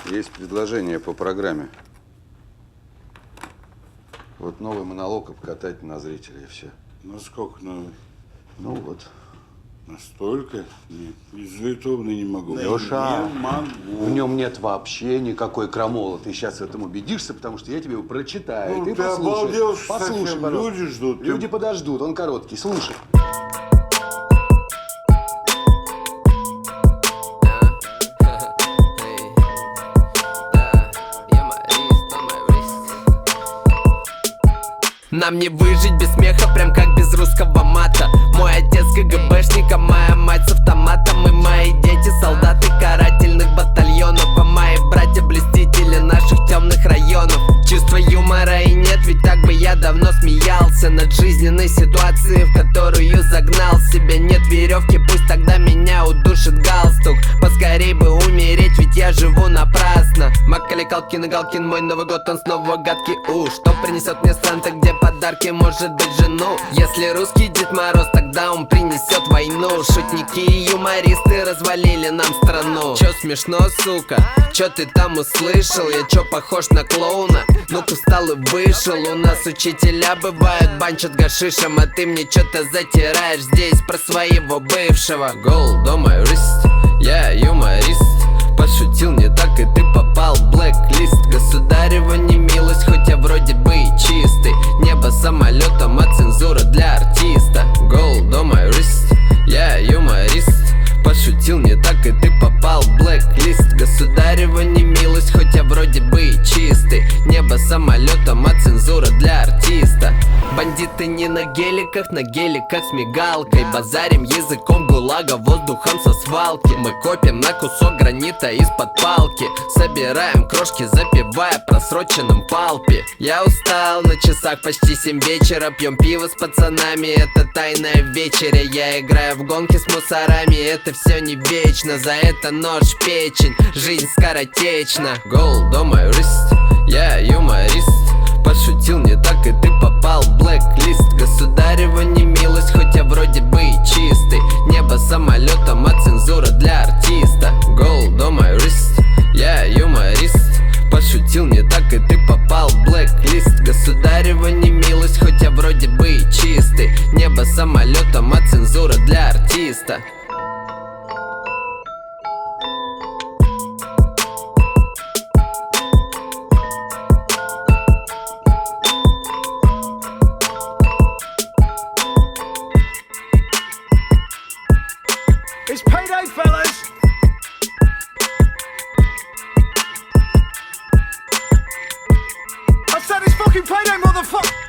Есть предложение по программе. Вот новый монолог обкатать на зрителей, и все. Насколько новый? Ну вот. Настолько? Нет, из Литовны не могу. Леша, Не могу. в нем нет вообще никакой крамолы. Ты сейчас в этом убедишься, потому что я тебе его прочитаю. Ну, ты ты послушай. обалдел, Послушай, совсем. пожалуйста. Люди ждут. Люди подождут, он короткий. Слушай. Нам не выжить без смеха, прям как без русского мата. Мой отец КГБшник, а моя мать с автоматом. И мои дети солдаты карательных батальонов, а мои братья блестители наших темных районов. Чувства юмора и нет, ведь так бы я давно смеялся над жизненной ситуацией, в которую загнал себя. Нет веревки, пусть тогда меня удушит галстук. Поскорей бы умереть, ведь я живу напрасно. Макали Калкин и Галкин, мой Новый год, он снова гадкий. Что принесет мне Санта, где подарки, может быть, жену? Если русский Дед Мороз, тогда он принесет войну. Шутники и юмористы развалили нам страну. Чё смешно, сука? Чё ты там услышал? Я чё похож на клоуна? Ну-ка встал и вышел. У нас учителя бывают, банчат гашишем, а ты мне чё-то затираешь здесь про своего бывшего. Gold on my wrist, я юморист. Пошутил не так, и ты попал в блэк-лист. Государева немилость, хоть я вроде бы и чистый. Небо самолетом, а цензура для артиста. Gold on my wrist, я юморист. Пошутил не так, и ты попал в блэк-лист. Государева немилость, хоть я вроде бы и чистый. Небо самолетом, а цензура для артиста. Бандиты не на геликах с мигалкой. Базарим языком ГУЛАГа, воздухом со свалки. Мы копим на кусок гранита из-под палки. Собираем крошки, запивая просроченным палпи. Я устал, на часах почти 7 вечера. Пьем пиво с пацанами, это тайная вечеря. Я играю в гонки с мусорами, это все не вечно. За это нож в печень, жизнь скоротечна. Gold on my wrist, я юморист. Пошутил не так, и ты попал в блэк-лист. Государева немилость, хоть я вроде бы и чистый. Небо самолетом, а цензура для артиста. Gold on my wrist, я юморист. Пошутил не так, и ты попал в блэк-лист. Государева немилость, хоть я вроде бы и чистый. Небо самолетом, а цензура для артиста. It's payday, fellas! I said it's fucking payday, motherfucker!